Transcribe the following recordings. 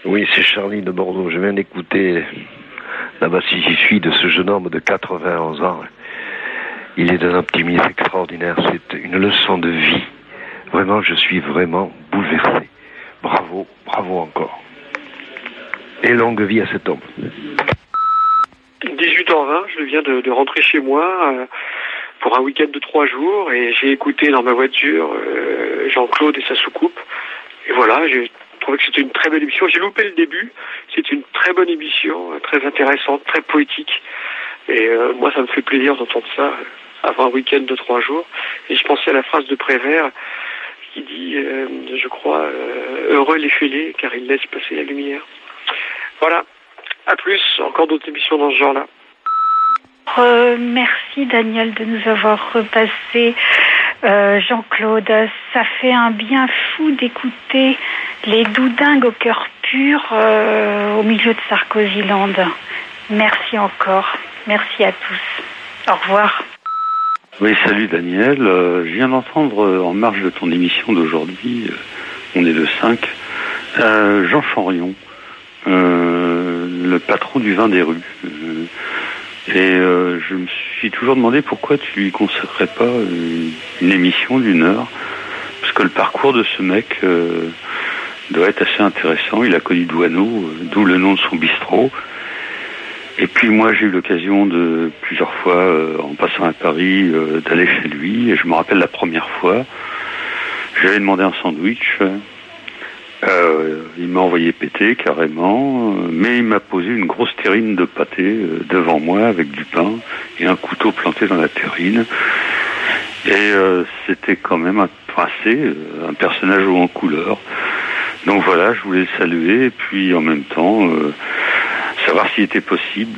Oui, c'est Charlie de Bordeaux. Je viens d'écouter la bassifie de ce jeune homme de 91 ans. Il est d'un optimisme extraordinaire. C'est une leçon de vie. Vraiment, je suis vraiment bouleversé. Bravo, bravo encore. Et longue vie à cet homme. 18h20, je viens de rentrer chez moi pour un week-end de 3 jours et j'ai écouté dans ma voiture Jean-Claude et sa soucoupe. Et voilà, j'ai trouvé que c'était une très belle émission. J'ai loupé le début. C'est une très bonne émission, très intéressante, très poétique. Et moi, ça me fait plaisir d'entendre ça avant un week-end de 3 jours. Et je pensais à la phrase de Prévert qui dit, je crois, heureux les fêlés car ils laissent passer la lumière. Voilà. À plus. Encore d'autres émissions dans ce genre-là. Merci Daniel de nous avoir repassé Jean-Claude. Ça fait un bien fou d'écouter les doudingues au cœur pur au milieu de Sarkozyland. Merci encore. Merci à tous. Au revoir. Oui, salut Daniel. Je viens d'entendre en marge de ton émission d'aujourd'hui, on est le 5, Jean Chanrion, le patron du vin des rues. Je me suis toujours demandé pourquoi tu lui consacrais pas une émission d'1 heure, parce que le parcours de ce mec doit être assez intéressant. Il a connu Douaneau, d'où le nom de son bistrot. Et puis moi j'ai eu l'occasion de plusieurs fois en passant à Paris d'aller chez lui, et je me rappelle la première fois j'avais demandé un sandwich, il m'a envoyé péter carrément, mais il m'a posé une grosse terrine de pâté devant moi avec du pain et un couteau planté dans la terrine, et c'était quand même un personnage haut en couleur. Donc voilà, je voulais le saluer et puis en même temps savoir s'il était possible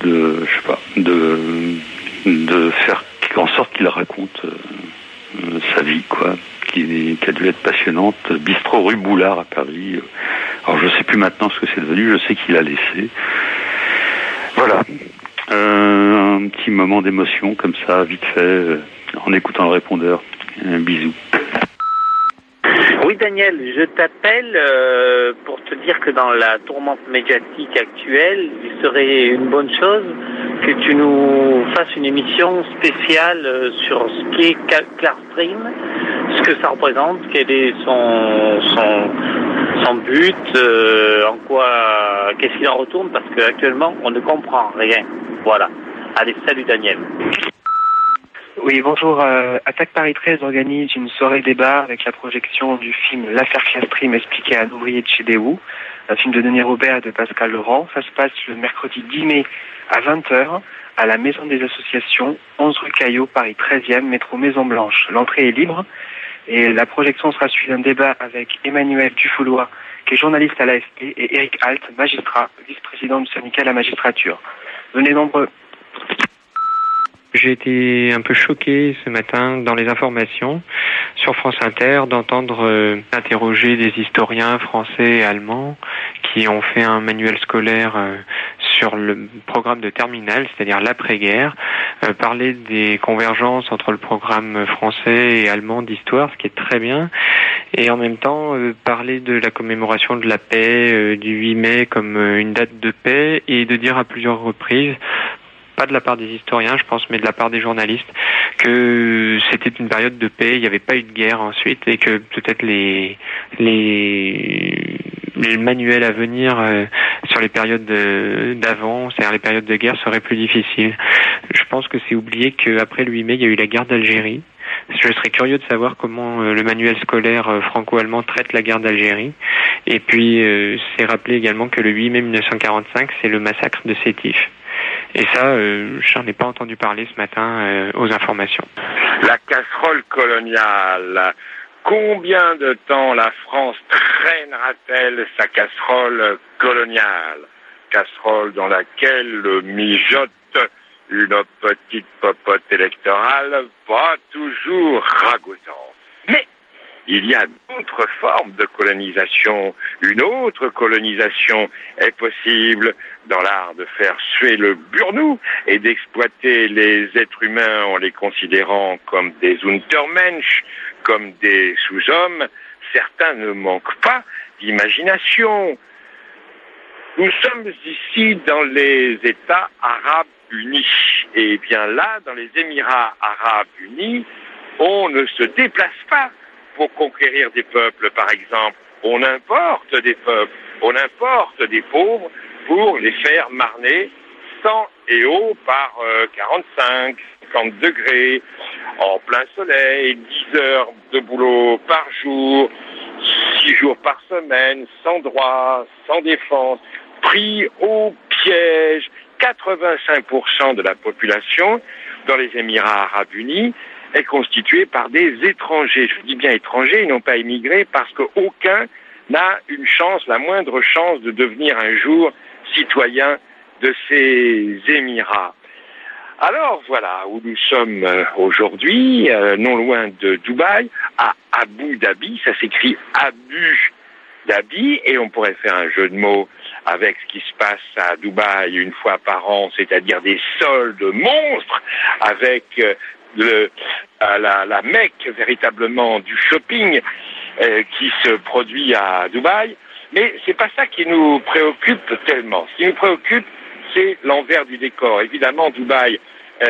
de faire en sorte qu'il raconte sa vie, quoi, qui a dû être passionnante. Bistrot rue Boulard à Paris. Alors je sais plus maintenant ce que c'est devenu, je sais qu'il a laissé. Voilà. Un petit moment d'émotion comme ça, vite fait, en écoutant le répondeur. Un bisou. Oui Daniel, je t'appelle pour te dire que dans la tourmente médiatique actuelle, il serait une bonne chose que tu nous fasses une émission spéciale sur ce qu'est Clearstream, ce que ça représente, quel est son but, qu'est-ce qu'il en retourne, parce qu'actuellement on ne comprend rien. Voilà. Allez, salut Daniel. Oui, bonjour. Attaque Paris 13 organise une soirée débat avec la projection du film L'affaire Clearstream expliquée à un ouvrier de chez Daewoo, un film de Denis Robert et de Pascal Laurent. Ça se passe le mercredi 10 mai à 20h à la Maison des Associations, 11 rue Caillot, Paris 13e, métro Maison Blanche. L'entrée est libre et la projection sera suivie d'un débat avec Emmanuel Dufoulois, qui est journaliste à l'AFP, et Eric Halt, magistrat, vice-président du syndicat de la magistrature. Venez nombreux. J'ai été un peu choqué ce matin dans les informations sur France Inter d'entendre interroger des historiens français et allemands qui ont fait un manuel scolaire sur le programme de terminale, c'est-à-dire l'après-guerre, parler des convergences entre le programme français et allemand d'histoire, ce qui est très bien, et en même temps parler de la commémoration de la paix du 8 mai comme une date de paix, et de dire à plusieurs reprises, pas de la part des historiens, je pense, mais de la part des journalistes, que c'était une période de paix, il n'y avait pas eu de guerre ensuite, et que peut-être les manuels à venir sur les périodes d'avant, c'est-à-dire les périodes de guerre, seraient plus difficiles. Je pense que c'est oublié qu'après le 8 mai, il y a eu la guerre d'Algérie. Je serais curieux de savoir comment le manuel scolaire franco-allemand traite la guerre d'Algérie. Et puis, c'est rappelé également que le 8 mai 1945, c'est le massacre de Sétif. Et ça, j'en ai pas entendu parler ce matin aux informations. La casserole coloniale. Combien de temps la France traînera-t-elle sa casserole coloniale? Casserole dans laquelle mijote une petite popote électorale pas toujours ragoûtante. Mais il y a d'autres formes de colonisation. Une autre colonisation est possible dans l'art de faire suer le burnou et d'exploiter les êtres humains en les considérant comme des Untermensch, comme des sous-hommes. Certains ne manquent pas d'imagination. Nous sommes ici dans les États arabes unis. Et bien là, dans les Émirats arabes unis, on ne se déplace pas pour conquérir des peuples, par exemple. On importe des peuples, on importe des pauvres pour les faire marner sang et eau par 45, 50 degrés, en plein soleil, 10 heures de boulot par jour, 6 jours par semaine, sans droit, sans défense, pris au piège. 85% de la population dans les Émirats arabes unis est constituée par des étrangers. Je dis bien étrangers, ils n'ont pas émigré parce qu'aucun n'a une chance, la moindre chance de devenir un jour citoyen de ces Émirats. Alors voilà où nous sommes aujourd'hui, non loin de Dubaï, à Abu Dhabi. Ça s'écrit Abu Dhabi et on pourrait faire un jeu de mots avec ce qui se passe à Dubaï une fois par an, c'est-à-dire des soldes monstres avec la Mecque véritablement du shopping qui se produit à Dubaï. Mais c'est pas ça qui nous préoccupe tellement. Ce qui nous préoccupe, c'est l'envers du décor. Évidemment, Dubaï,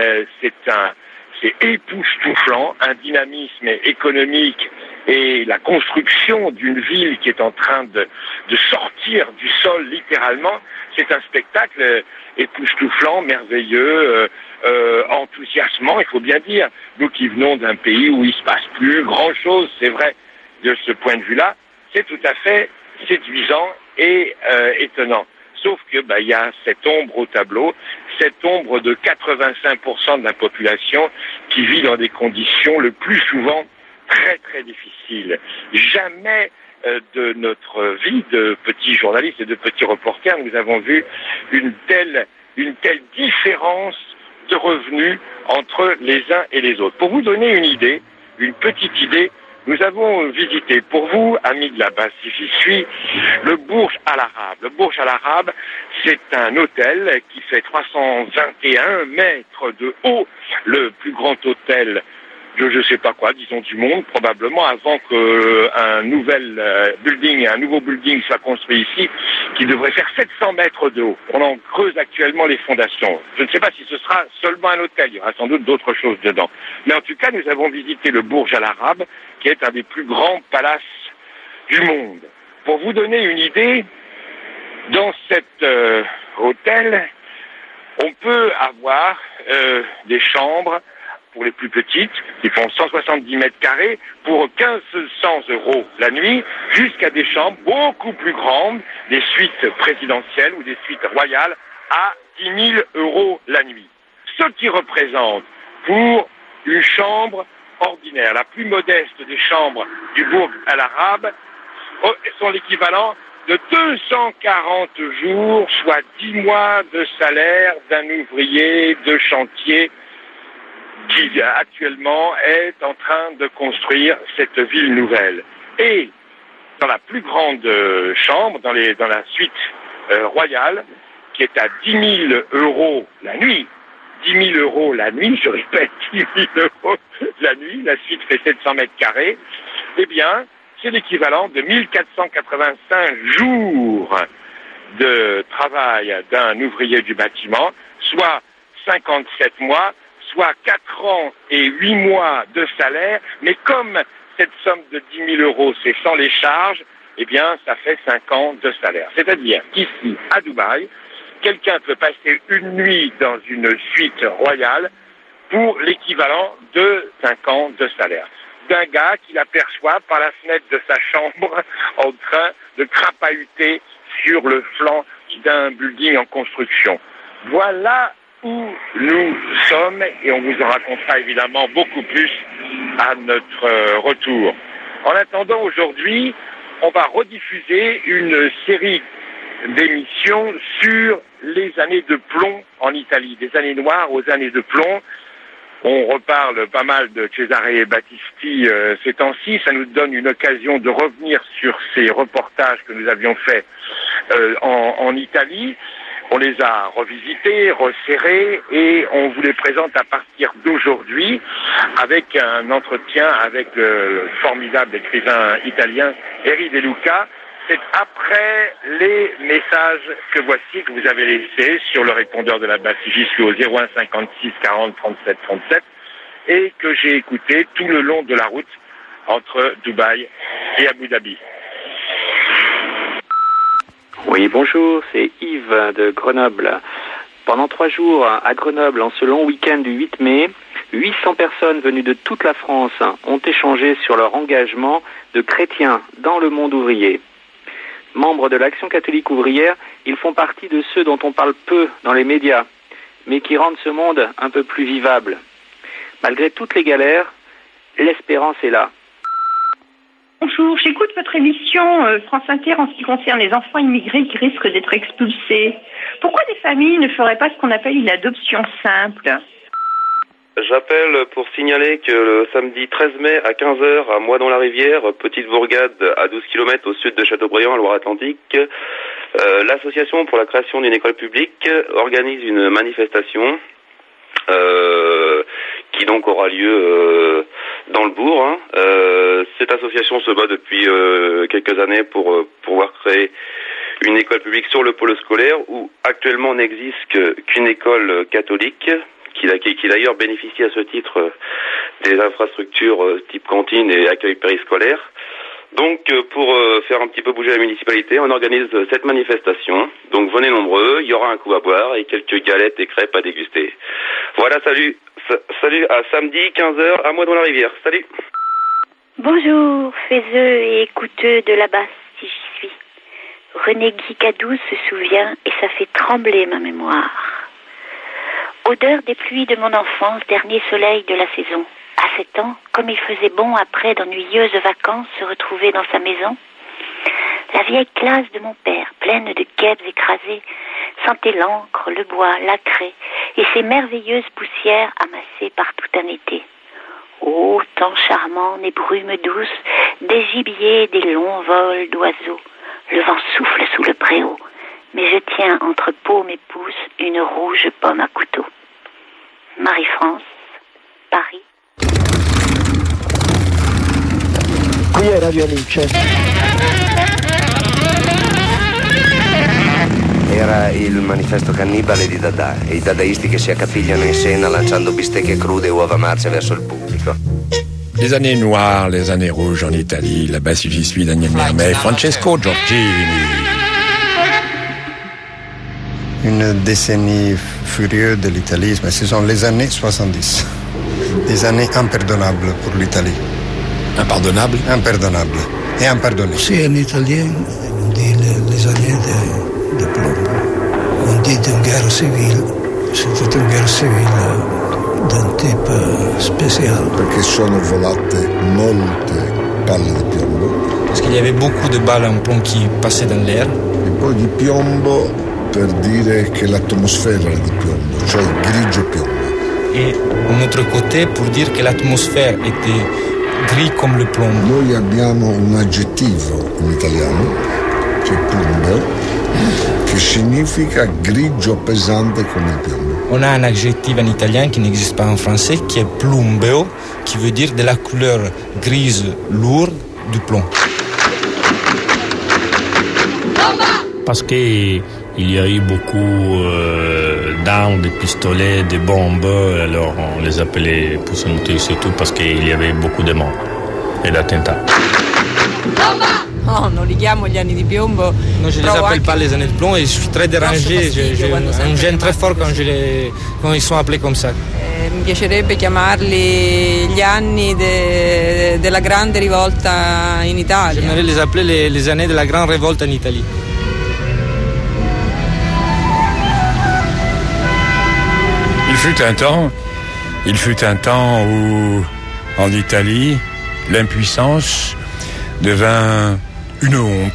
c'est époustouflant, un dynamisme économique et la construction d'une ville qui est en train de sortir du sol littéralement. C'est un spectacle époustouflant, merveilleux, enthousiasmant, il faut bien dire. Nous qui venons d'un pays où il se passe plus grand-chose, c'est vrai, de ce point de vue-là, c'est tout à fait séduisant et étonnant. Sauf que y a cette ombre au tableau, cette ombre de 85% de la population qui vit dans des conditions le plus souvent très très difficiles. Jamais de notre vie de petits journalistes et de petits reporters, nous avons vu une telle différence de revenus entre les uns et les autres. Pour vous donner une idée, une petite idée, nous avons visité, pour vous, amis de la basse, si j'y suis, le Burj Al Arab. Le Burj Al Arab, c'est un hôtel qui fait 321 mètres de haut, le plus grand hôtel de je sais pas quoi, disons du monde, probablement avant qu'un nouveau building soit construit ici, qui devrait faire 700 mètres de haut. On en creuse actuellement les fondations. Je ne sais pas si ce sera seulement un hôtel, il y aura sans doute d'autres choses dedans. Mais en tout cas, nous avons visité le Burj Al Arab, qui est un des plus grands palaces du monde. Pour vous donner une idée, dans cet hôtel, on peut avoir des chambres pour les plus petites, qui font 170 mètres carrés, pour 1500 € la nuit, jusqu'à des chambres beaucoup plus grandes, des suites présidentielles ou des suites royales, à 10 000 € la nuit. Ce qui représente, pour une chambre ordinaire, la plus modeste des chambres du Burj Al Arab, sont l'équivalent de 240 jours, soit 10 mois de salaire d'un ouvrier de chantier qui actuellement est en train de construire cette ville nouvelle. Et dans la plus grande chambre, dans la suite royale, qui est à 10 000 € la nuit, 10 000 € la nuit, je répète, 10 000 € la nuit, la suite fait 700 mètres carrés, eh bien, c'est l'équivalent de 1485 jours de travail d'un ouvrier du bâtiment, soit 57 mois, soit 4 ans et 8 mois de salaire, mais comme cette somme de 10 000 €, c'est sans les charges, eh bien, ça fait 5 ans de salaire. C'est-à-dire qu'ici, à Dubaï, quelqu'un peut passer une nuit dans une suite royale pour l'équivalent de 5 ans de salaire. D'un gars qui l'aperçoit par la fenêtre de sa chambre en train de crapahuter sur le flanc d'un building en construction. Voilà où nous sommes et on vous en racontera évidemment beaucoup plus à notre retour. En attendant, aujourd'hui, on va rediffuser une série d'émissions sur les années de plomb en Italie, des années noires aux années de plomb. On reparle pas mal de Cesare Battisti ces temps-ci. Ça nous donne une occasion de revenir sur ces reportages que nous avions faits en Italie. On les a revisités, resserrés et on vous les présente à partir d'aujourd'hui avec un entretien avec le formidable écrivain italien Eri De Luca c'est après les messages que voici, que vous avez laissés sur le répondeur de la basse. J'y suis au 01 56 40 37 37 et que j'ai écouté tout le long de la route entre Dubaï et Abu Dhabi. Oui, bonjour, c'est Yves de Grenoble. Pendant 3 jours à Grenoble, en ce long week-end du 8 mai, 800 personnes venues de toute la France ont échangé sur leur engagement de chrétiens dans le monde ouvrier. Membres de l'Action catholique ouvrière, ils font partie de ceux dont on parle peu dans les médias, mais qui rendent ce monde un peu plus vivable. Malgré toutes les galères, l'espérance est là. Bonjour, j'écoute votre émission France Inter en ce qui concerne les enfants immigrés qui risquent d'être expulsés. Pourquoi des familles ne feraient pas ce qu'on appelle une adoption simple ? J'appelle pour signaler que le samedi 13 mai à 15h à Moix-dans-la-Rivière, petite bourgade à 12 km au sud de Châteaubriand, en Loire-Atlantique, l'association pour la création d'une école publique organise une manifestation qui donc aura lieu dans le bourg. Cette association se bat depuis quelques années pour pouvoir créer une école publique sur le pôle scolaire où actuellement n'existe qu'une école catholique qui d'ailleurs bénéficie à ce titre des infrastructures type cantine et accueil périscolaire. Donc pour faire un petit peu bouger la municipalité, on organise cette manifestation. Donc venez nombreux, il y aura un coup à boire et quelques galettes et crêpes à déguster. Voilà, salut à samedi 15h à Moix-dans-la-Rivière. Salut. Bonjour, faiseux et écouteux de la basse, si j'y suis. René Guy Cadou se souvient et ça fait trembler ma mémoire. Odeur des pluies de mon enfance, dernier soleil de la saison. À 7 ans, comme il faisait bon après d'ennuyeuses vacances se retrouver dans sa maison, la vieille classe de mon père, pleine de guêpes écrasées, sentait l'encre, le bois, la craie et ces merveilleuses poussières amassées par tout un été. Oh, temps charmant, des brumes douces, des gibiers, des longs vols d'oiseaux. Le vent souffle sous le préau, mais je tiens entre paume et pouce une rouge pomme à couteau. Marie-France, Paris. Qui è Radio Alice? Era il manifesto cannibale di Dada e i dadaisti che si accapigliano in scena lanciando bistecche crude e uova marce verso il pubblico. Les années noires, les années rouges en Italie, là-bas si j'y suis, Daniel Mermet, Francesco Giorgini. Une décennie furieuse de l'Italie, mais ce sont les années 70. Des années impardonnables pour l'Italie. Impardonnable? Impardonnable. Et impardonné. C'est en italien, on dit les années de plomb. On dit d'une guerre civile. C'était une guerre civile d'un type spécial. Perché sono volate molte palle di piombo. Parce qu'il y avait beaucoup de balles en plomb qui passaient dans l'air. E poi di piombo per dire che l'atmosfera era di piombo, cioè grigio piombo. Et un autre côté pour dire que l'atmosphère était gris comme le plomb. Noi abbiamo un aggettivo in italiano, che è plumbeo, che significa grigio pesante come il piombo. On a un adjectif en italien qui n'existe pas en français, qui est plumbeo, qui veut dire de la couleur grise lourde du plomb. Parce qu'il y a eu beaucoup d'armes, de pistolets, de bombes, alors on les appelait pour se noter surtout parce qu'il y avait beaucoup de morts et d'attentats. No, non li chiamo gli anni di piombo. Non, je les appelle pas les années de plomb et je suis très dérangé. J'ai un gêne très fort quand ils sont appelés comme ça. Mi piacerebbe chiamarli gli anni della grande rivolta in Italia. J'aimerais les appeler les années de la grande révolte en Italie. Il fut un temps où, en Italie, l'impuissance devint une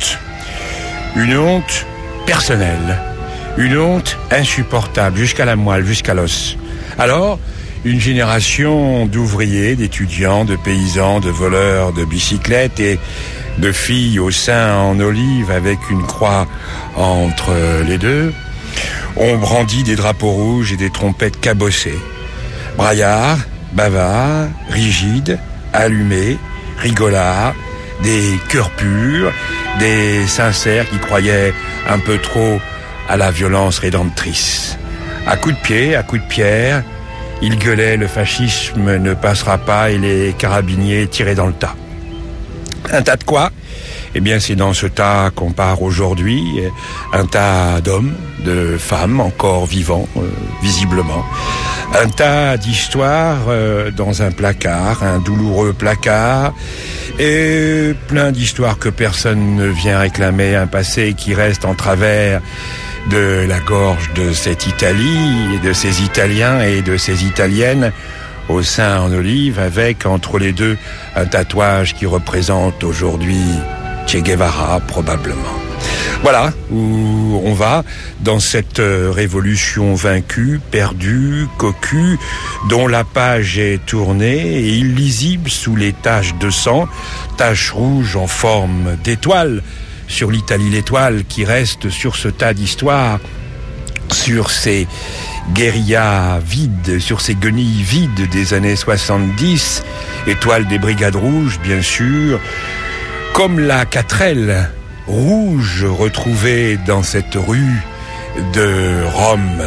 honte personnelle, une honte insupportable, jusqu'à la moelle, jusqu'à l'os. Alors, une génération d'ouvriers, d'étudiants, de paysans, de voleurs de bicyclettes et de filles au sein en olive avec une croix entre les deux, ont brandi des drapeaux rouges et des trompettes cabossées. Braillards, bavards, rigides, allumés, rigolards, des cœurs purs, des sincères qui croyaient un peu trop à la violence rédemptrice. À coups de pied, à coups de pierre, ils gueulaient « le fascisme ne passera pas » et les carabiniers tiraient dans le tas. Un tas de quoi ? Eh bien, c'est dans ce tas qu'on part aujourd'hui, un tas d'hommes, de femmes encore vivants, visiblement. Un tas d'histoires dans un placard, un douloureux placard, et plein d'histoires que personne ne vient réclamer, un passé qui reste en travers de la gorge de cette Italie, et de ces Italiens et de ces Italiennes, au sein en olive, avec entre les deux un tatouage qui représente aujourd'hui Che Guevara, probablement. Voilà où on va dans cette révolution vaincue, perdue, cocue, dont la page est tournée et illisible sous les taches de sang, taches rouges en forme d'étoile, sur l'Italie l'étoile qui reste sur ce tas d'histoire, sur ces guérillas vides, sur ces guenilles vides des années 70, étoile des brigades rouges, bien sûr, comme la 4L rouge retrouvée dans cette rue de Rome.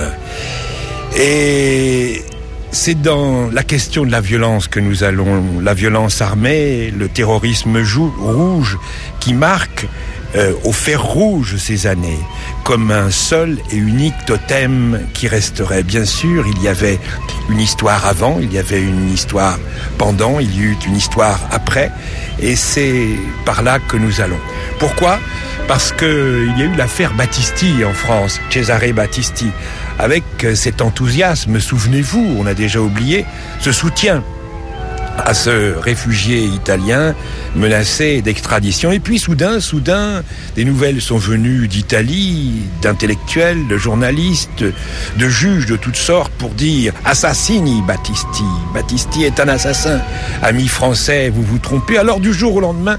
Et c'est dans la question de la violence que nous allons, la violence armée, le terrorisme rouge qui marque au fer rouge ces années, comme un seul et unique totem qui resterait. Bien sûr, il y avait une histoire avant, il y avait une histoire pendant, il y eut une histoire après, et c'est par là que nous allons. Pourquoi ? Parce qu'il y a eu l'affaire Battisti en France, Cesare Battisti, avec cet enthousiasme, souvenez-vous, on a déjà oublié, ce soutien à ce réfugié italien menacé d'extradition. Et puis soudain, des nouvelles sont venues d'Italie, d'intellectuels, de journalistes, de juges de toutes sortes pour dire « Assassini Battisti ». Battisti est un assassin. Amis français, vous vous trompez. Alors du jour au lendemain,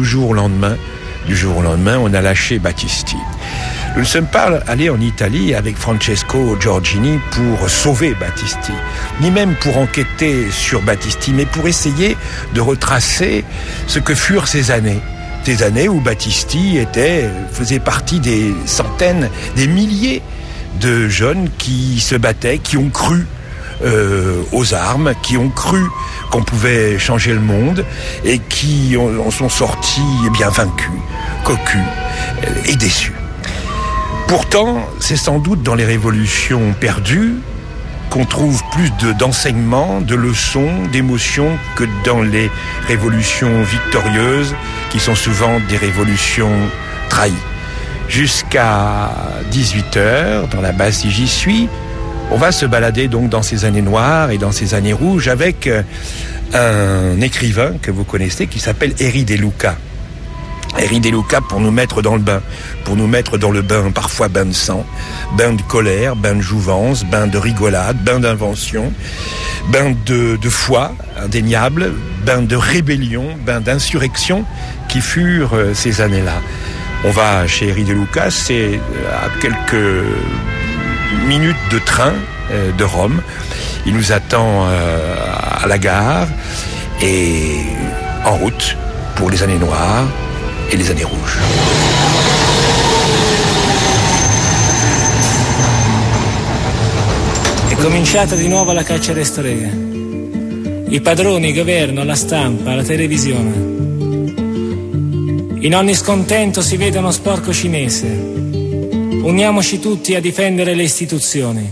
on a lâché Battisti. Nous ne sommes pas allés en Italie avec Francesco Giorgini pour sauver Battisti, ni même pour enquêter sur Battisti, mais pour essayer de retracer ce que furent ces années. Ces années où Battisti faisait partie des centaines, des milliers de jeunes qui se battaient, qui ont cru aux armes, qui ont cru qu'on pouvait changer le monde et qui en sont sortis vaincus, cocus et déçus. Pourtant, c'est sans doute dans les révolutions perdues qu'on trouve plus d'enseignements, de leçons, d'émotions que dans les révolutions victorieuses, qui sont souvent des révolutions trahies. Jusqu'à 18h, dans la Bastille j'y suis, on va se balader donc dans ces années noires et dans ces années rouges avec un écrivain que vous connaissez qui s'appelle Eri De Luca. Eri De Luca pour nous mettre dans le bain, pour nous mettre dans le bain, parfois bain de sang, bain de colère, bain de jouvence, bain de rigolade, bain d'invention, bain de foi indéniable, bain de rébellion, bain d'insurrection qui furent ces années-là. On va chez Eri De Luca, c'est à quelques minutes de train de Rome. Il nous attend à la gare et en route pour les années noires e les années rouges. È cominciata di nuovo la caccia alle streghe. I padroni, il governo, la stampa, la televisione. In ogni scontento si vede uno sporco cinese. Uniamoci tutti a difendere le istituzioni.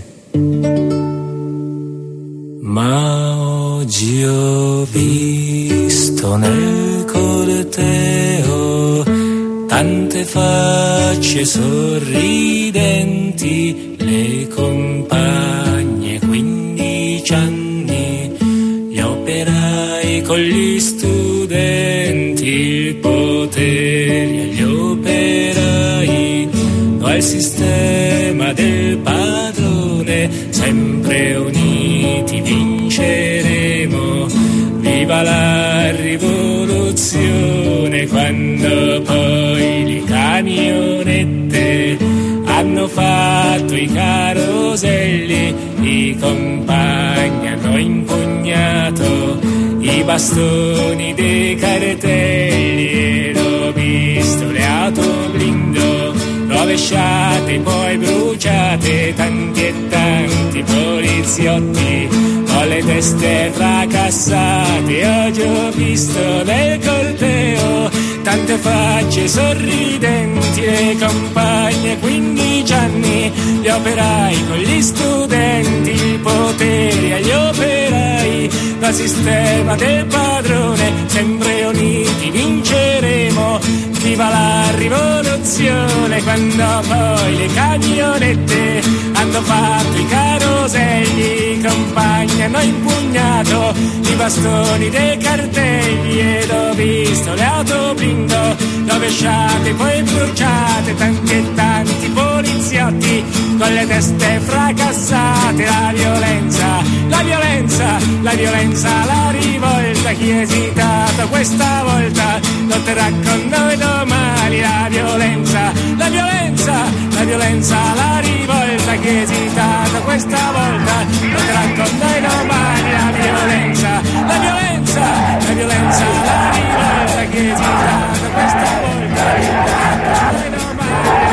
Ma oggi ho visto nel corteo tante facce sorridenti, le compagne 15 anni, gli operai con gli studenti, il potere agli operai, al sistema del padrone, sempre uniti vinceremo, viva la rivoluzione, quando poi le camionette hanno fatto i caroselli, i compagni hanno impugnato i bastoni dei cartelli rovesciate, poi bruciate, tanti e tanti poliziotti con le teste fracassate. Oggi ho visto nel corteo tante facce sorridenti, le compagne 15 anni, gli operai con gli studenti, il potere agli operai, dal sistema del padrone, sempre uniti vinceremo, viva la rivoluzione. Quando poi le camionette hanno fatto i caroselli, i compagni hanno impugnato i bastoni dei cartelli, ed ho visto le auto blindo rovesciate, poi bruciate, tanti e tanti poliziotti con le teste fracassate. La violenza, la violenza, la violenza, la rivolta, chi è esitato questa volta lotterà con noi domani. La violenza, la violenza, la violenza, la rivolta, chi è esitato questa volta lotterà con noi domani. La violenza, la violenza, la violenza, la rivolta, chi è esitato questa volta lotterà con noi domani.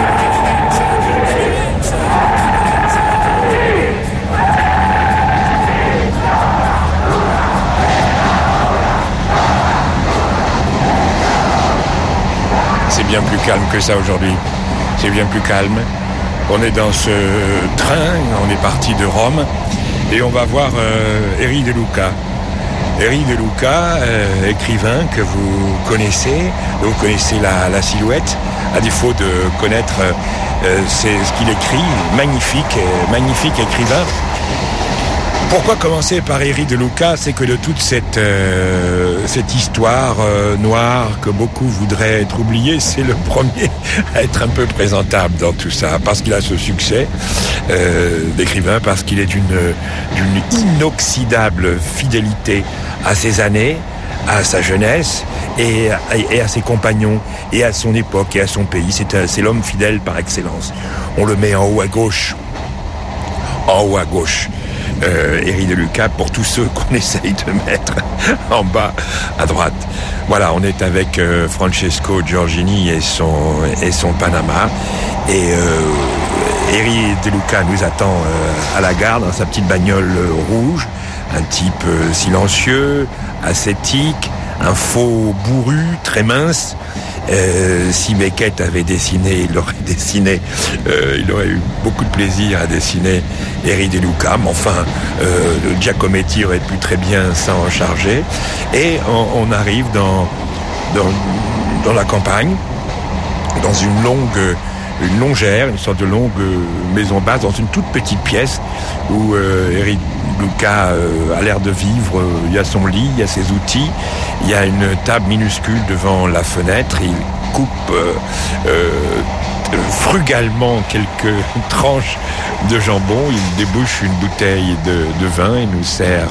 C'est bien plus calme que ça aujourd'hui. C'est bien plus calme. On est dans ce train, on est parti de Rome et on va voir Eri De Luca. Eri De Luca, écrivain que vous connaissez la silhouette, à défaut de connaître ce qu'il écrit, magnifique écrivain. Pourquoi commencer par Eri De Luca? C'est que de toute cette histoire noire que beaucoup voudraient être oubliés, c'est le premier à être un peu présentable dans tout ça, parce qu'il a ce succès d'écrivain, parce qu'il est d'une inoxydable fidélité à ses années, à sa jeunesse et à ses compagnons et à son époque et à son pays. C'est l'homme fidèle par excellence. On le met en haut à gauche. Eri De Luca, pour tous ceux qu'on essaye de mettre en bas à droite. Voilà, on est avec Francesco Giorgini et son Panama. Et Eri De Luca nous attend à la gare dans sa petite bagnole rouge. Un type silencieux, ascétique, un faux bourru, très mince. Si Beckett avait dessiné, il aurait eu beaucoup de plaisir à dessiner Eri De Luca, mais enfin Giacometti aurait pu très bien s'en charger. Et on arrive dans la campagne, dans une longère, une sorte de longue maison basse, dans une toute petite pièce où Eri De Luca a l'air de vivre. Il y a son lit, il y a ses outils, il y a une table minuscule devant la fenêtre. Il coupe frugalement quelques tranches de jambon, il débouche une bouteille de vin, il nous sert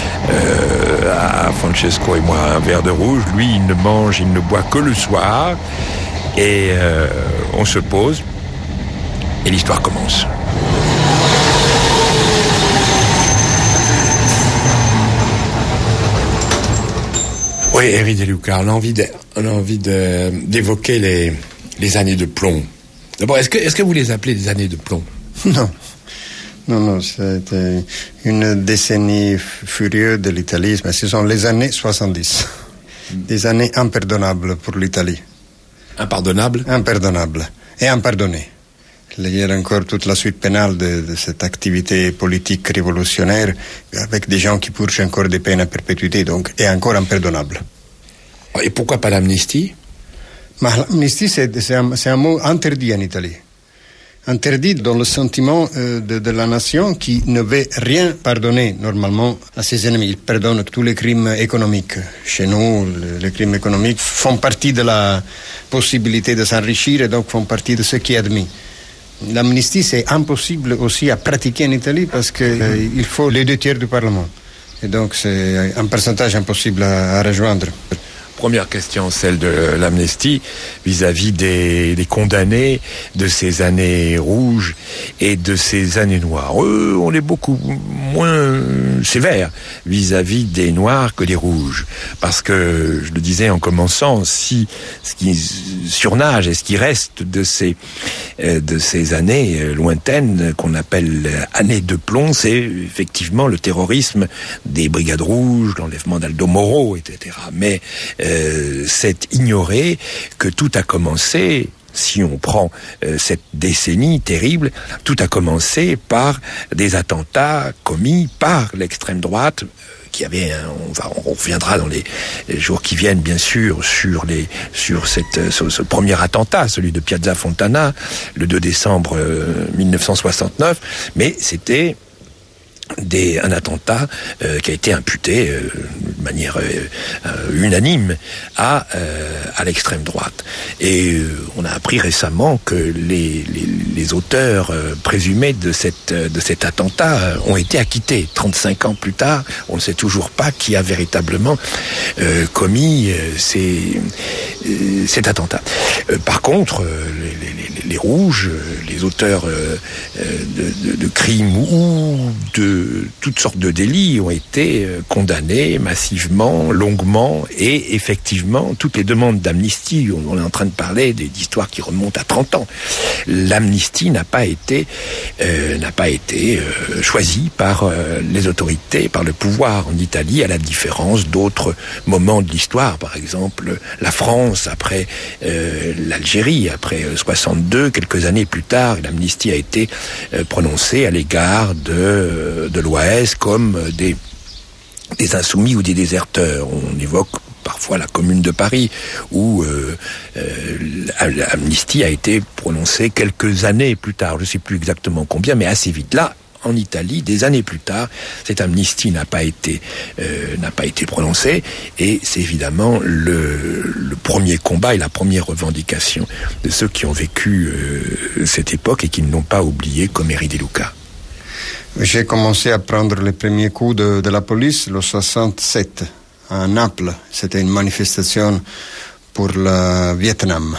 à Francesco et moi un verre de rouge. Lui, il ne mange, il ne boit que le soir. Et on se pose et l'histoire commence. Oui, Eri De Luca, on a envie d'évoquer les années de plomb. D'abord, est-ce que vous les appelez des années de plomb? Non, c'était une décennie furieuse de l'Italie, mais ce sont les années 70. Des années impardonnables pour l'Italie. Impardonnable et impardonné. Il y a encore toute la suite pénale de cette activité politique révolutionnaire avec des gens qui purgent encore des peines à perpétuité, donc est encore impardonnable. Et pourquoi pas l'amnistie? L'amnistie, c'est un mot interdit en Italie. Interdit dans le sentiment de la nation qui ne veut rien pardonner normalement à ses ennemis. Il pardonne tous les crimes économiques. Chez nous, les crimes économiques font partie de la possibilité de s'enrichir et donc font partie de ce qui est admis. L'amnistie, c'est impossible aussi à pratiquer en Italie parce qu'il faut les 2 tiers du Parlement. Et donc c'est un pourcentage impossible à rejoindre. Première question, celle de l'amnistie vis-à-vis des condamnés de ces années rouges et de ces années noires. Eux, on est beaucoup moins sévère vis-à-vis des noirs que des rouges. Parce que, je le disais en commençant, si ce qui surnage et ce qui reste de ces années lointaines qu'on appelle années de plomb, c'est effectivement le terrorisme des brigades rouges, l'enlèvement d'Aldo Moro, etc. Mais c'est ignorer que tout a commencé, si on prend cette décennie terrible, tout a commencé par des attentats commis par l'extrême droite, qui avait, on reviendra dans les jours qui viennent, bien sûr, sur ce premier attentat, celui de Piazza Fontana, le 2 décembre 1969, mais c'était un attentat qui a été imputé de manière unanime à l'extrême droite. Et on a appris récemment que les auteurs présumés de cet attentat ont été acquittés. 35 ans plus tard, on ne sait toujours pas qui a véritablement commis cet attentat. Par contre, les rouges, les auteurs de crimes ou de toutes sortes de délits ont été condamnés massivement, longuement, et effectivement, toutes les demandes d'amnistie, on est en train de parler d'histoires qui remontent à 30 ans, l'amnistie n'a pas été choisie par les autorités, par le pouvoir en Italie, à la différence d'autres moments de l'histoire, par exemple la France après l'Algérie, après 62, quelques années plus tard, l'amnistie a été prononcée à l'égard de l'Ouest comme des insoumis ou des déserteurs. On évoque parfois la Commune de Paris, où l'amnistie a été prononcée quelques années plus tard, je ne sais plus exactement combien, mais assez vite. Là, en Italie, des années plus tard, cette amnistie n'a pas été prononcée, et c'est évidemment le premier combat et la première revendication de ceux qui ont vécu cette époque et qui ne l'ont pas oublié, comme Eri De Luca. J'ai commencé à prendre les premiers coups de la police le 67 à Naples. C'était une manifestation pour le Vietnam.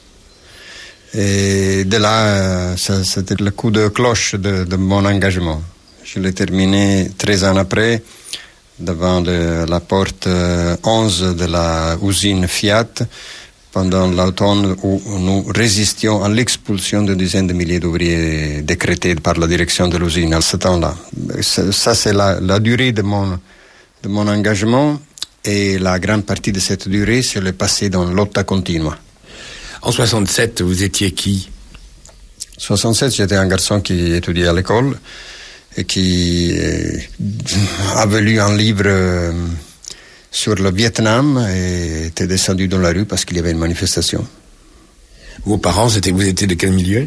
Et de là, c'était le coup de cloche de mon engagement. Je l'ai terminé 13 ans après, devant la porte 11 de la usine Fiat, pendant l'automne où nous résistions à l'expulsion de dizaines de milliers d'ouvriers décrétés par la direction de l'usine à ce temps-là. Ça c'est la durée de mon engagement, et la grande partie de cette durée, c'est le passé dans lotta continua. En 67, vous étiez qui? En 67, j'étais un garçon qui étudiait à l'école et qui avait lu un livre sur le Vietnam et était descendu dans la rue parce qu'il y avait une manifestation. Vos parents, vous étiez de quel milieu?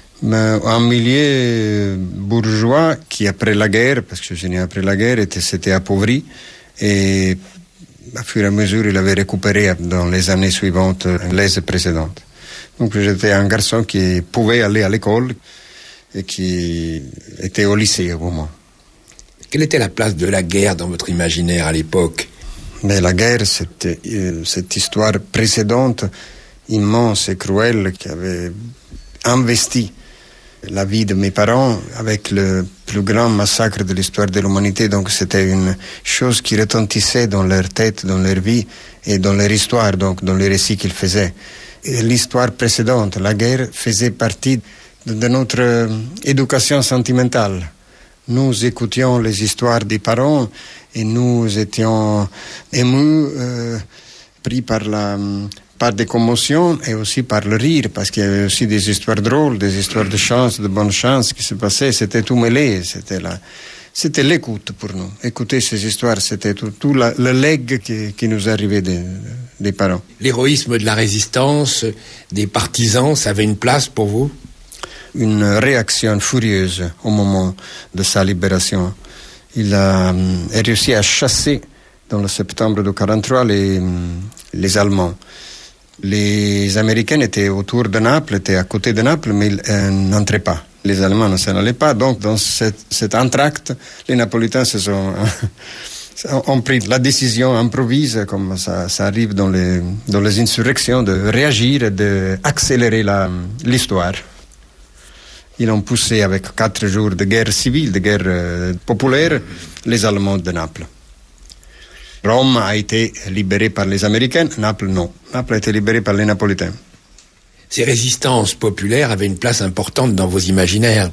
Un milieu bourgeois qui, après la guerre, parce que je suis né après la guerre, s'était appauvri, et à fur et à mesure, il avait récupéré dans les années suivantes les précédentes. Donc j'étais un garçon qui pouvait aller à l'école et qui était au lycée au moment. Quelle était la place de la guerre dans votre imaginaire à l'époque? Mais la guerre, c'était cette histoire précédente, immense et cruelle, qui avait investi la vie de mes parents avec le plus grand massacre de l'histoire de l'humanité. Donc c'était une chose qui retentissait dans leur tête, dans leur vie et dans leur histoire, donc dans les récits qu'ils faisaient. Et l'histoire précédente, la guerre, faisait partie de notre éducation sentimentale. Nous écoutions les histoires des parents et nous étions émus, pris par des commotions et aussi par le rire, parce qu'il y avait aussi des histoires drôles, des histoires de chance, de bonne chance qui se passaient. C'était tout mêlé. C'était l'écoute pour nous. Écouter ces histoires, c'était tout le legs qui nous arrivait des parents. L'héroïsme de la résistance, des partisans, ça avait une place pour vous? Une réaction furieuse au moment de sa libération. Il a réussi à chasser dans le septembre de 1943 les Allemands. Les Américains étaient autour de Naples, étaient à côté de Naples, mais ils n'entraient pas. Les Allemands ne s'en allaient pas. Donc, dans cet entracte, les Napolitains se sont ont pris la décision, improvise, comme ça arrive dans les insurrections, de réagir et d'accélérer l'histoire. Ils ont poussé avec 4 jours de guerre civile, de guerre populaire, les Allemands de Naples. Rome a été libérée par les Américains, Naples non. Naples a été libérée par les Napolitains. Ces résistances populaires avaient une place importante dans vos imaginaires.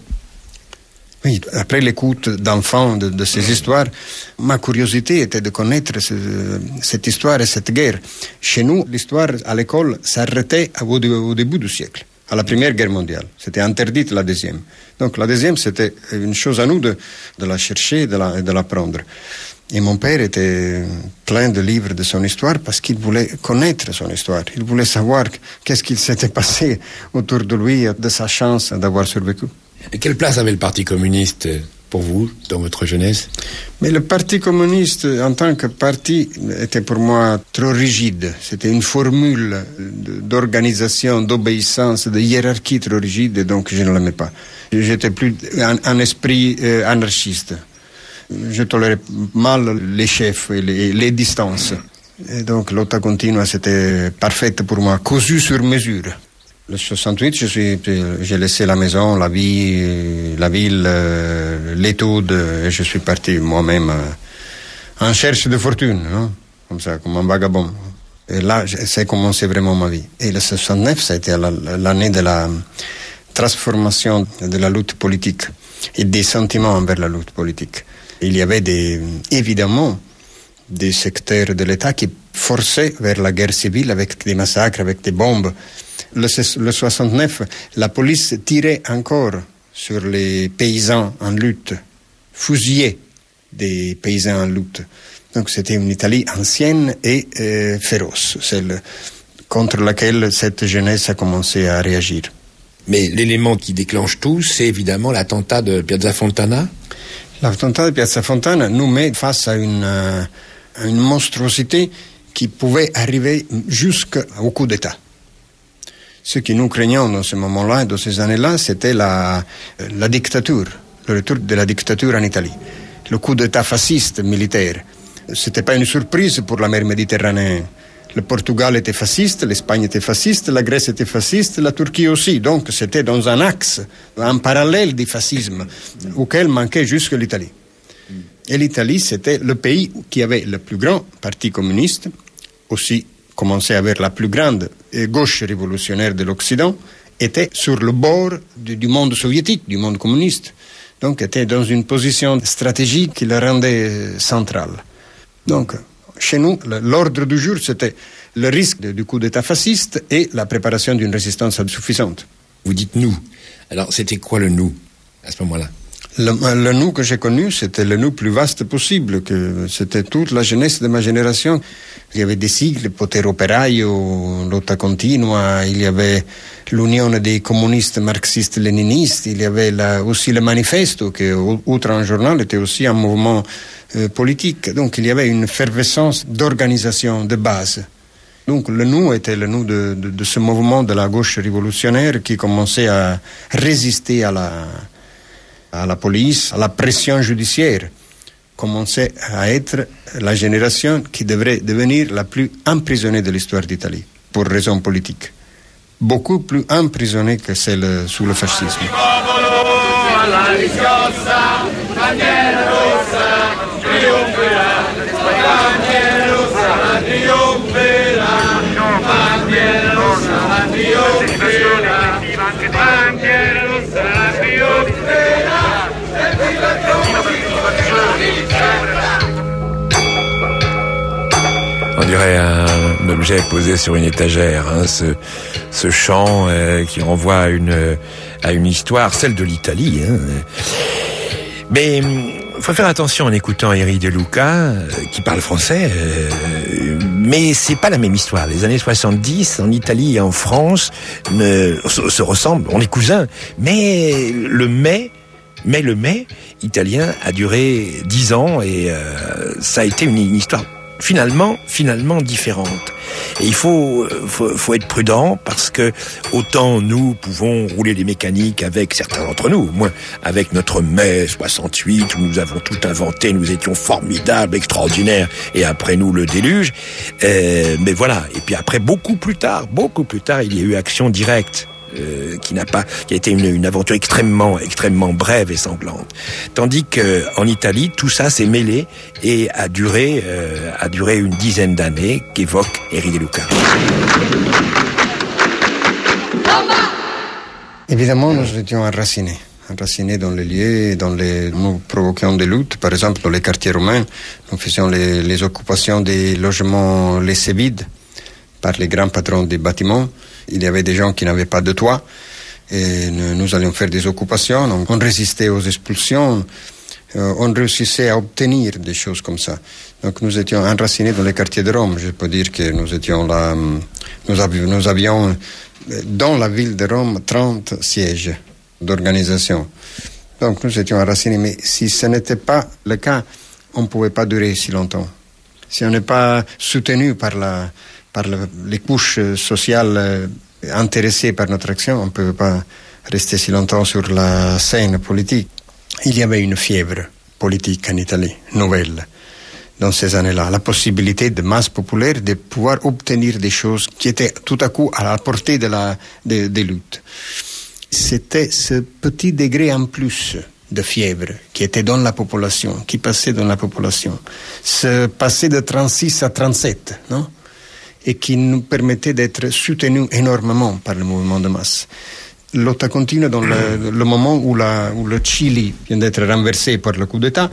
Oui, après l'écoute d'enfants de ces histoires, ma curiosité était de connaître cette histoire et cette guerre. Chez nous, l'histoire à l'école s'arrêtait au début du siècle, à la Première Guerre mondiale. C'était interdit la deuxième. Donc la deuxième, c'était une chose à nous de la chercher et de l'apprendre. Et mon père était plein de livres de son histoire parce qu'il voulait connaître son histoire. Il voulait savoir qu'est-ce qu'il s'était passé autour de lui, de sa chance d'avoir survécu. Et quelle place avait le Parti communiste pour vous, dans votre jeunesse? Mais le Parti communiste, en tant que parti, était pour moi trop rigide. C'était une formule d'organisation, d'obéissance, de hiérarchie trop rigide, et donc je ne l'aimais pas. J'étais plus un esprit anarchiste. Je tolérais mal les chefs et les distances. Et donc l'Otta Continua, c'était parfaite pour moi, cousu sur mesure. Le 68, j'ai laissé la maison, la vie, la ville, l'étude, et je suis parti moi-même en cherche de fortune, hein, comme ça, comme un vagabond. Et là, c'est commencé vraiment ma vie. Et le 69, ça a été l'année de la transformation de la lutte politique et des sentiments envers la lutte politique. Il y avait évidemment des secteurs de l'État qui forçaient vers la guerre civile avec des massacres, avec des bombes. Le 69, la police tirait encore sur les paysans en lutte, fusillait des paysans en lutte. Donc c'était une Italie ancienne et féroce, celle contre laquelle cette jeunesse a commencé à réagir. Mais l'élément qui déclenche tout, c'est évidemment l'attentat de Piazza Fontana. L'attentat de Piazza Fontana nous met face à une monstruosité qui pouvait arriver jusqu'au coup d'État. Ce que nous craignons dans ce moment-là, dans ces années-là, c'était la dictature, le retour de la dictature en Italie. Le coup d'État fasciste militaire. C'était pas une surprise pour la mer Méditerranée. Le Portugal était fasciste, l'Espagne était fasciste, la Grèce était fasciste, la Turquie aussi. Donc c'était dans un axe, un parallèle du fascisme, auquel manquait jusque l'Italie. Et l'Italie, c'était le pays qui avait le plus grand parti communiste, aussi commençait à avoir la plus grande gauche révolutionnaire de l'Occident, était sur le bord du monde soviétique, du monde communiste. Donc était dans une position stratégique qui le rendait central. Donc, chez nous, l'ordre du jour, c'était le risque du coup d'État fasciste et la préparation d'une résistance insuffisante. Vous dites « nous ». Alors, c'était quoi le « nous » à ce moment-là? Le nous que j'ai connu, c'était le nous plus vaste possible, que c'était toute la jeunesse de ma génération. Il y avait des sigles, Potere Operaio, Lotta Continua, il y avait l'Union des communistes marxistes-léninistes, il y avait aussi le Manifesto, qui, outre un journal, était aussi un mouvement politique. Donc il y avait une effervescence d'organisation de base. Donc le nous était le nous de ce mouvement de la gauche révolutionnaire qui commençait à résister à la police, à la pression judiciaire, commençait à être la génération qui devrait devenir la plus emprisonnée de l'histoire d'Italie, pour raisons politiques. Beaucoup plus emprisonnée que celle sous le fascisme. On dirait un objet posé sur une étagère, hein, ce chant qui renvoie à une histoire, celle de l'Italie. Hein. Mais il faut faire attention en écoutant Eri De Luca, qui parle français, mais c'est pas la même histoire. Les années 70, en Italie et en France, se ressemblent, on est cousins, mais le mai italien a duré 10 ans et ça a été une histoire finalement différentes. Et il faut être prudent parce que autant nous pouvons rouler les mécaniques avec certains d'entre nous, moins avec notre mai 68 où nous avons tout inventé, nous étions formidables, extraordinaires, et après nous le déluge. Mais voilà. Et puis après, beaucoup plus tard, il y a eu Action Directe. Qui a été une aventure extrêmement brève et sanglante. Tandis que en Italie, tout ça s'est mêlé et a duré une dizaine d'années, qu'évoque Eri De Luca. Évidemment, nous étions enracinés dans les lieux, nous provoquions des luttes. Par exemple, dans les quartiers romains, nous faisions les occupations des logements laissés vides par les grands patrons des bâtiments. Il y avait des gens qui n'avaient pas de toit et nous allions faire des occupations. Donc on résistait aux expulsions, on réussissait à obtenir des choses comme ça. Donc nous étions enracinés dans les quartiers de Rome. Je peux dire que nous étions là, nous avions dans la ville de Rome 30 sièges d'organisation. Donc nous étions enracinés, mais si ce n'était pas le cas, on ne pouvait pas durer si longtemps. Si on n'est pas soutenu par les couches sociales intéressées par notre action, on ne peut pas rester si longtemps sur la scène politique. Il y avait une fièvre politique en Italie, nouvelle, dans ces années-là. La possibilité de masse populaire de pouvoir obtenir des choses qui étaient tout à coup à la portée des luttes. C'était ce petit degré en plus de fièvre qui était dans la population, qui passait dans la population. Ce passé de 36 à 37, non ? Et qui nous permettait d'être soutenus énormément par le mouvement de masse. Lotta continua dans le moment où le Chili vient d'être renversé par le coup d'État.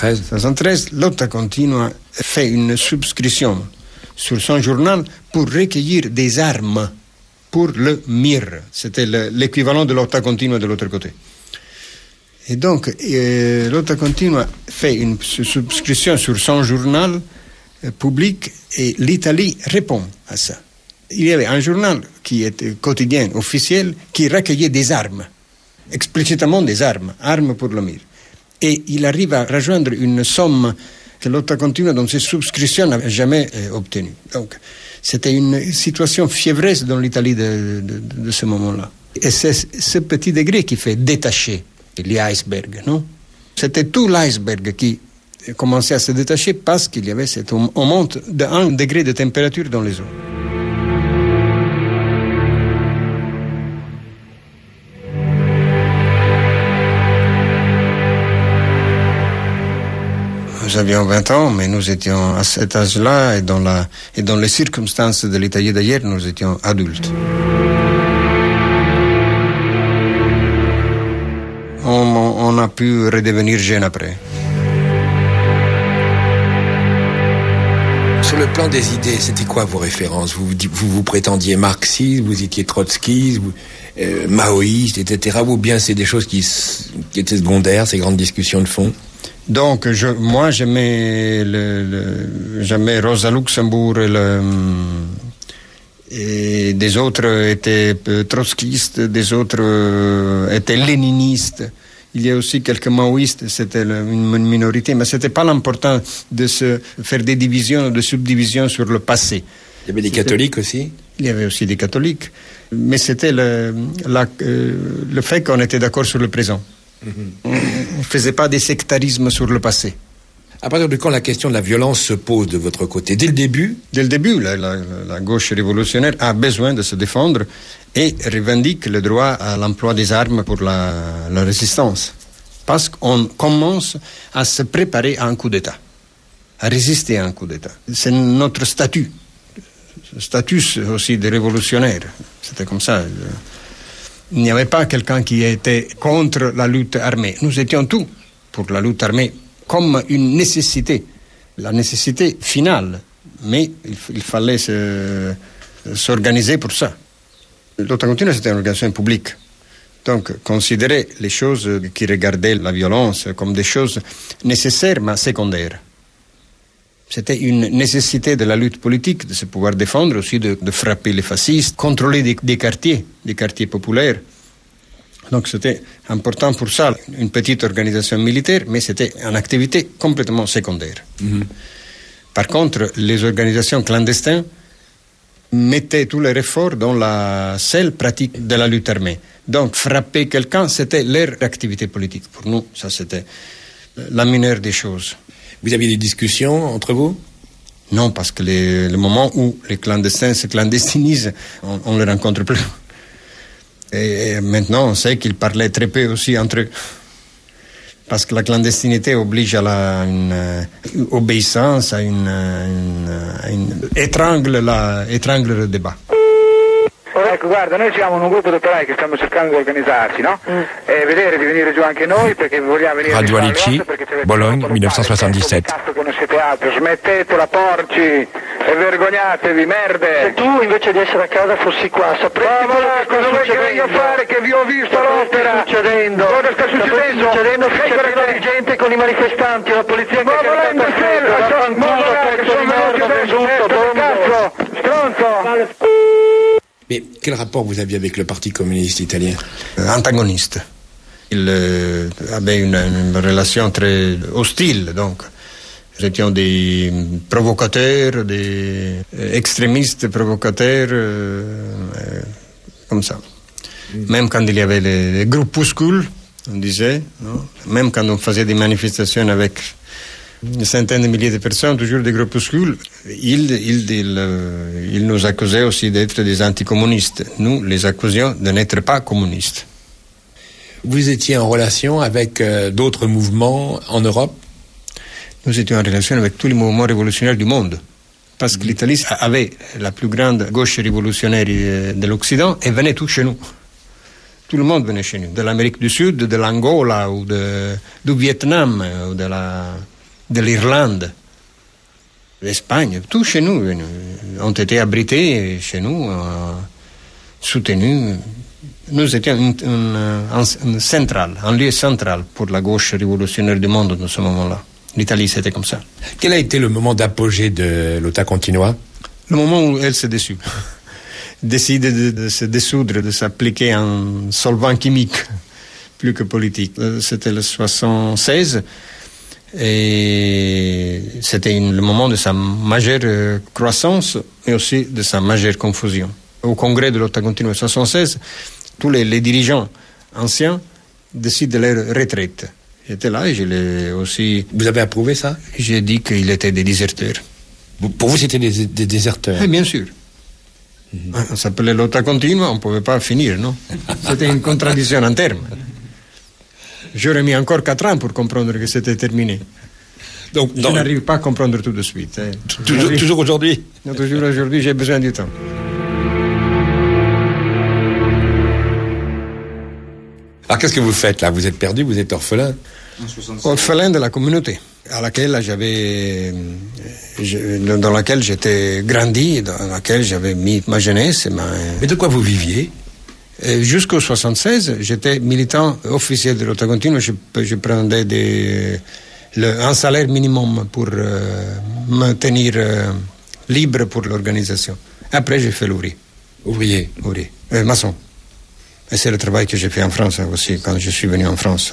73. Lotta continua fait une subscription sur son journal pour recueillir des armes pour le MIR. C'était l'équivalent de Lotta continua de l'autre côté. Et donc, Lotta continua fait une subscription sur son journal public et l'Italie répond à ça. Il y avait un journal qui était quotidien, officiel, qui recueillait des armes, explicitement des armes pour le MIR. Et il arrive à rejoindre une somme que Lotta continua dans ses subscriptions n'avait jamais obtenue. Donc, c'était une situation fiévreuse dans l'Italie de ce moment-là. Et c'est ce petit degré qui fait détacher l'iceberg, non ? C'était tout l'iceberg qui commençait à se détacher parce qu'il y avait cette augmente de 1 degré de température dans les eaux. Nous avions 20 ans, mais nous étions à cet âge-là et dans les circonstances de l'Italie d'hier, nous étions adultes. On a pu redevenir jeune après. Sur le plan des idées, c'était quoi vos références ? Vous prétendiez marxiste, vous étiez trotskiste, maoïste, etc. Ou bien c'est des choses qui étaient secondaires, ces grandes discussions de fond ? Donc, moi, j'aimais Rosa Luxembourg et des autres étaient trotskistes, des autres étaient léninistes. Il y a aussi quelques maoïstes, c'était une minorité, mais c'était pas l'important de se faire des divisions, de subdivisions sur le passé. Il y avait des catholiques aussi ? Il y avait aussi des catholiques, mais c'était le fait qu'on était d'accord sur le présent. On ne faisait pas des sectarismes sur le passé. À partir de quand la question de la violence se pose de votre côté ? Dès le début ? Dès le début, la gauche révolutionnaire a besoin de se défendre et revendique le droit à l'emploi des armes pour la résistance. Parce qu'on commence à se préparer à un coup d'État, à résister à un coup d'État. C'est notre statut aussi de révolutionnaire. C'était comme ça. Il n'y avait pas quelqu'un qui était contre la lutte armée. Nous étions tous pour la lutte armée comme une nécessité, la nécessité finale. Mais il fallait s'organiser pour ça. Lotta continua, c'était une organisation publique. Donc, considérer les choses qui regardaient la violence comme des choses nécessaires mais secondaires. C'était une nécessité de la lutte politique, de se pouvoir défendre, aussi de frapper les fascistes, contrôler des quartiers populaires. Donc c'était important pour ça, une petite organisation militaire, mais c'était une activité complètement secondaire. Par contre, les organisations clandestines mettaient tous leurs efforts dans la seule pratique de la lutte armée. Donc, frapper quelqu'un, c'était leur activité politique. Pour nous, ça, c'était la mineure des choses. Vous aviez des discussions entre vous? Non, parce que le moment où les clandestins se clandestinisent, on ne les rencontre plus. Et maintenant, on sait qu'ils parlaient très peu aussi entre eux. Parce que la clandestinité oblige à une obéissance, étrangle le débat. Ecco, guarda, noi siamo un gruppo di operai che stiamo cercando di organizzarci, no? E vedere di venire giù anche noi perché vogliamo venire Radio a Alici, Bologne, 1977. Cazzo conoscete altro, smettetela porci e vergognatevi, merde! Se tu invece di essere a casa fossi qua, sapresti cosa vuoi che venga a fare che vi ho visto all'opera? Succedendo? Cosa sta succedendo? Succedendo che c'è pieno di gente con i manifestanti, la polizia che è stronzo! Mais quel rapport vous aviez avec le Parti communiste italien? Antagoniste. Il avait une relation très hostile, donc. Nous étions des provocateurs, des extrémistes provocateurs, comme ça. Même quand il y avait les groupuscules, on disait, non? Même quand on faisait des manifestations avec une centaine de milliers de personnes, toujours des groupuscules, ils nous accusaient aussi d'être des anticommunistes. Nous les accusions de n'être pas communistes. Vous étiez en relation avec d'autres mouvements en Europe? Nous étions en relation avec tous les mouvements révolutionnaires du monde. Parce que l'Italie avait la plus grande gauche révolutionnaire de l'Occident et venait tout chez nous. Tout le monde venait chez nous. De l'Amérique du Sud, de l'Angola, ou du Vietnam, ou de l'Irlande, l'Espagne. Tout chez nous ont été abrités chez nous, soutenus. Nous étions un lieu central pour la gauche révolutionnaire du monde dans ce moment-là. L'Italie, c'était comme ça. Quel a été le moment d'apogée de Lotta Continua? Le moment où elle s'est déçue. Décide de se dissoudre, de s'appliquer un solvant chimique, plus que politique. C'était le 76, et c'était le moment de sa majeure croissance et aussi de sa majeure confusion. Au congrès de Lotta Continua 76, tous les dirigeants anciens décident de leur retraite. J'étais là et je l'ai aussi... Vous avez approuvé ça? J'ai dit qu'ils étaient des déserteurs. Pour vous, c'était des déserteurs? Oui, bien sûr. On s'appelait Lotta Continua, on ne pouvait pas finir, non? C'était une contradiction en termes. J'aurais mis encore 4 ans pour comprendre que c'était terminé. Donc, je n'arrive pas à comprendre tout de suite. Toujours aujourd'hui? Non, toujours aujourd'hui, j'ai besoin du temps. Alors, qu'est-ce que vous faites là? Vous êtes perdu, vous êtes orphelin? Orphelin de la communauté, dans laquelle j'étais grandi, dans laquelle j'avais mis ma jeunesse. Mais de quoi vous viviez? Jusqu'au 76, j'étais militant officiel de Lotta Continua. Je prenais un salaire minimum pour me tenir libre pour l'organisation. Après, j'ai fait l'ouvrier. Ouvrier? Ouvrier. Maçon. Et c'est le travail que j'ai fait en France aussi, quand je suis venu en France,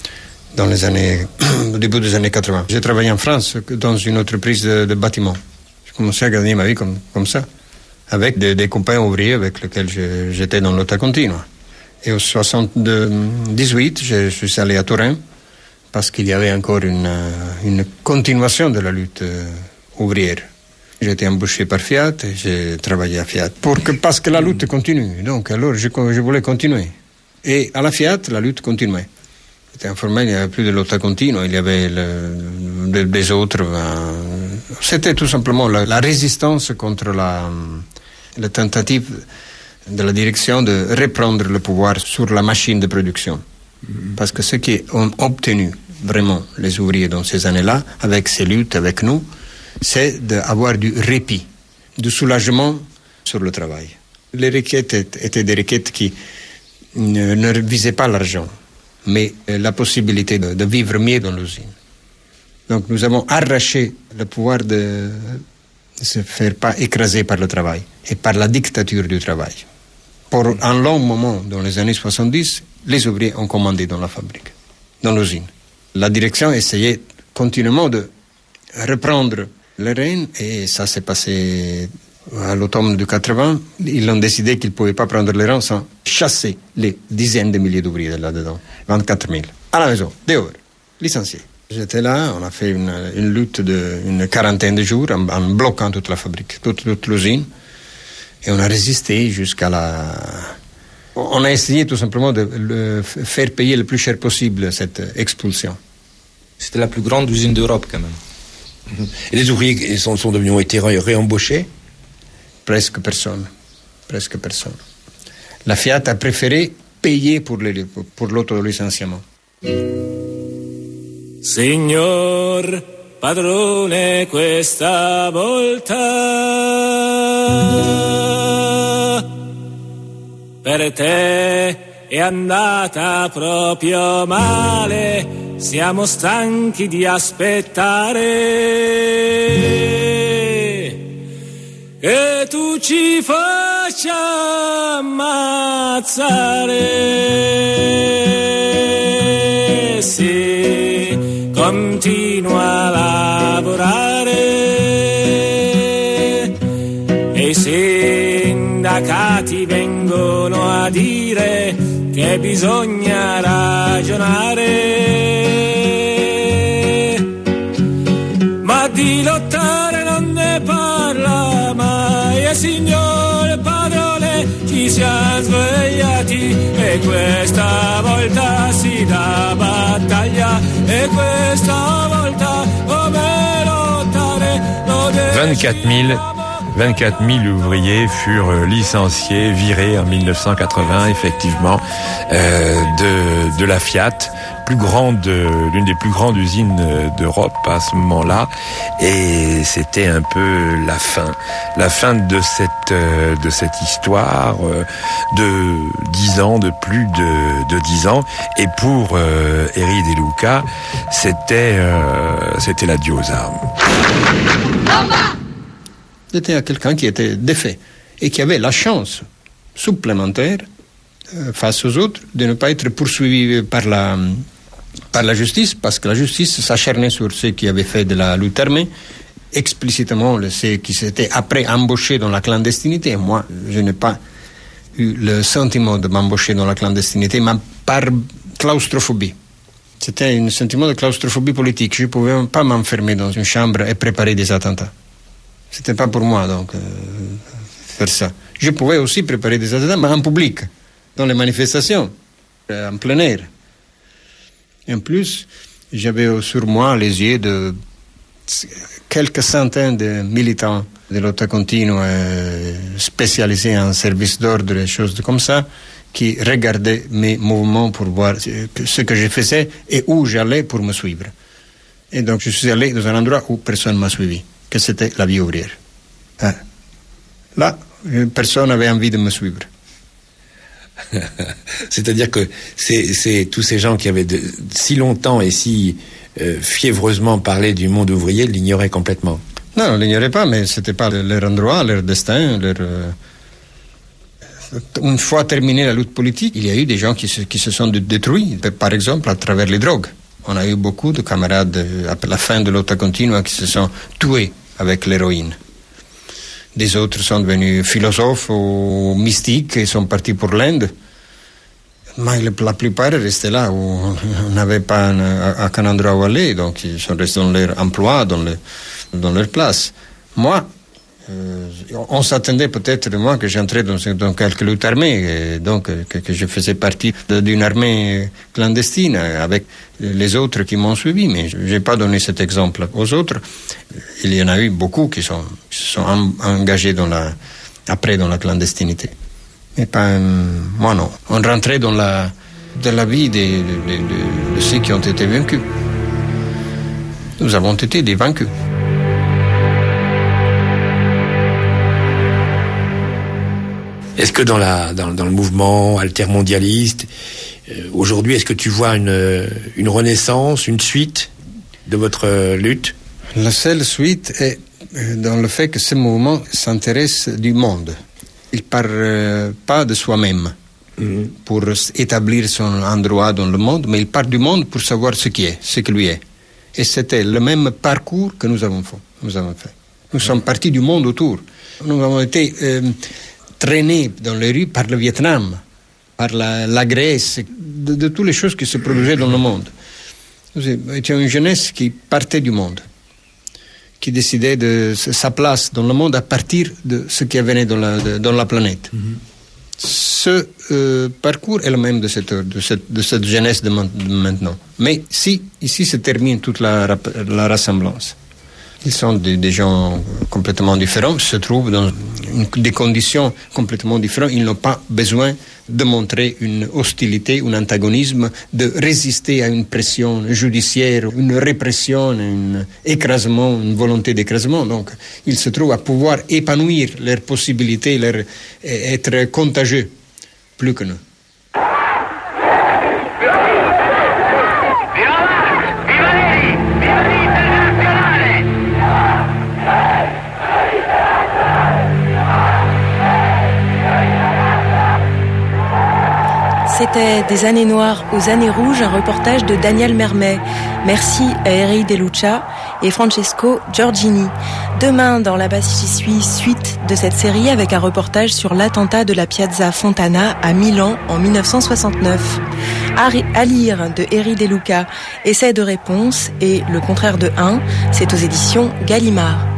au début des années 80. J'ai travaillé en France dans une entreprise de bâtiment. J'ai commencé à gagner ma vie comme ça, avec des copains ouvriers avec lesquels j'étais dans Lotta Continua. Et au 78, je suis allé à Turin, parce qu'il y avait encore une continuation de la lutte ouvrière. J'ai été embauché par Fiat et j'ai travaillé à Fiat. Parce que la lutte continue. Donc, alors, je voulais continuer. Et à la Fiat, la lutte continuait. J'étais informé, il n'y avait plus de Lotta Continua, il y avait des autres. C'était tout simplement la résistance contre la tentative de la direction de reprendre le pouvoir sur la machine de production. Parce que ce qu'ont obtenu vraiment les ouvriers dans ces années-là, avec ces luttes, avec nous, c'est d'avoir du répit, du soulagement sur le travail. Les requêtes étaient des requêtes qui ne visaient pas l'argent, mais la possibilité de vivre mieux dans l'usine. Donc nous avons arraché le pouvoir de se faire pas écraser par le travail et par la dictature du travail. Pour un long moment, dans les années 70, les ouvriers ont commandé dans la fabrique, dans l'usine. La direction essayait continuellement de reprendre les reines, et ça s'est passé à l'automne de 80. Ils ont décidé qu'ils ne pouvaient pas prendre les rangs sans chasser les dizaines de milliers d'ouvriers là-dedans. 24 000. À la maison, dehors, licenciés. J'étais là, on a fait une lutte d'une quarantaine de jours en bloquant toute la fabrique, toute l'usine. Et on a résisté jusqu'à la... On a essayé tout simplement de faire payer le plus cher possible cette expulsion. C'était la plus grande usine d'Europe quand même. Et les ouvriers ont été réembauchés? Presque personne. La Fiat a préféré payer pour l'autolicenciement. Signor padrone, questa volta per te è andata proprio male, siamo stanchi di aspettare che tu ci faccia ammazzare. Sì, continua a lavorare e i sindacati vengono a dire che bisogna ragionare, ma di lottare non ne parla mai. E signor padrone, ci siamo svegliati e questa volta si dà battaglia, e questa volta come lottare lo deve... 24 000 ouvriers furent licenciés, virés en 1980, effectivement, de la Fiat, l'une des plus grandes usines d'Europe à ce moment-là, et c'était un peu la fin de cette histoire de 10 ans, de plus de 10 ans, et pour Eri De Luca, c'était l'adieu aux armes. C'était quelqu'un qui était défait et qui avait la chance supplémentaire face aux autres de ne pas être poursuivi par la justice, parce que la justice s'acharnait sur ceux qui avaient fait de la lutte armée, explicitement ceux qui s'étaient après embauchés dans la clandestinité. Moi, je n'ai pas eu le sentiment de m'embaucher dans la clandestinité, mais par claustrophobie. C'était un sentiment de claustrophobie politique. Je ne pouvais pas m'enfermer dans une chambre et préparer des attentats. C'était pas pour moi, donc, faire ça. Je pouvais aussi préparer des attentats, mais en public, dans les manifestations, en plein air. Et en plus, j'avais sur moi les yeux de quelques centaines de militants de lotta continue spécialisés en service d'ordre et choses comme ça, qui regardaient mes mouvements pour voir ce que je faisais et où j'allais pour me suivre. Et donc, je suis allé dans un endroit où personne ne m'a suivi, que c'était la vie ouvrière. Là, personne n'avait envie de me suivre. C'est-à-dire que c'est tous ces gens qui avaient si longtemps et si fiévreusement parlé du monde ouvrier l'ignoraient complètement. Non, on ne l'ignorait pas, mais ce n'était pas leur endroit, leur destin. Une fois terminée la lutte politique, il y a eu des gens qui se sont détruits, par exemple à travers les drogues. On a eu beaucoup de camarades à la fin de lotta continua qui se sont tués avec l'héroïne. Des autres sont devenus philosophes ou mystiques et sont partis pour l'Inde. Mais la plupart restaient là où on n'avait pas aucun endroit où aller, donc ils sont restés dans leur emploi, dans leur place. Moi, on s'attendait peut-être de moi que j'entrais dans quelques luttes armées, et donc que je faisais partie d'une armée clandestine avec les autres qui m'ont suivi, mais je n'ai pas donné cet exemple aux autres. Il y en a eu beaucoup qui se sont engagés après dans la clandestinité. Mais pas moi, non. On rentrait dans la vie de ceux qui ont été vaincus. Nous avons été des vaincus. Est-ce que dans le mouvement altermondialiste, aujourd'hui, est-ce que tu vois une renaissance, une suite de votre lutte? La seule suite est dans le fait que ce mouvement s'intéresse du monde. Il ne part pas de soi-même pour établir son endroit dans le monde, mais il part du monde pour savoir ce qui lui est. Et c'était le même parcours que nous avons fait. Nous sommes partis du monde autour. Nous avons été traînés dans les rues par le Vietnam, par la Grèce, de toutes les choses qui se produisaient dans le monde. Nous étions une jeunesse qui partait du monde, qui décidait de sa place dans le monde à partir de ce qui venait dans la planète. Ce parcours est le même de cette jeunesse de maintenant. Mais ici se termine toute la ressemblance. Ils sont des gens complètement différents, se trouvent dans des conditions complètement différentes. Ils n'ont pas besoin de montrer une hostilité, un antagonisme, de résister à une pression judiciaire, une répression, un écrasement, une volonté d'écrasement. Donc, ils se trouvent à pouvoir épanouir leurs possibilités, être contagieux, plus que nous. C'était Des années noires aux années rouges, un reportage de Daniel Mermet. Merci à Eri De Lucia et Francesco Giorgini. Demain, dans La Basse J'y suis, suite de cette série avec un reportage sur l'attentat de la Piazza Fontana à Milan en 1969. À lire de Eri De Luca, Essai de réponse et Le contraire de 1, c'est aux éditions Gallimard.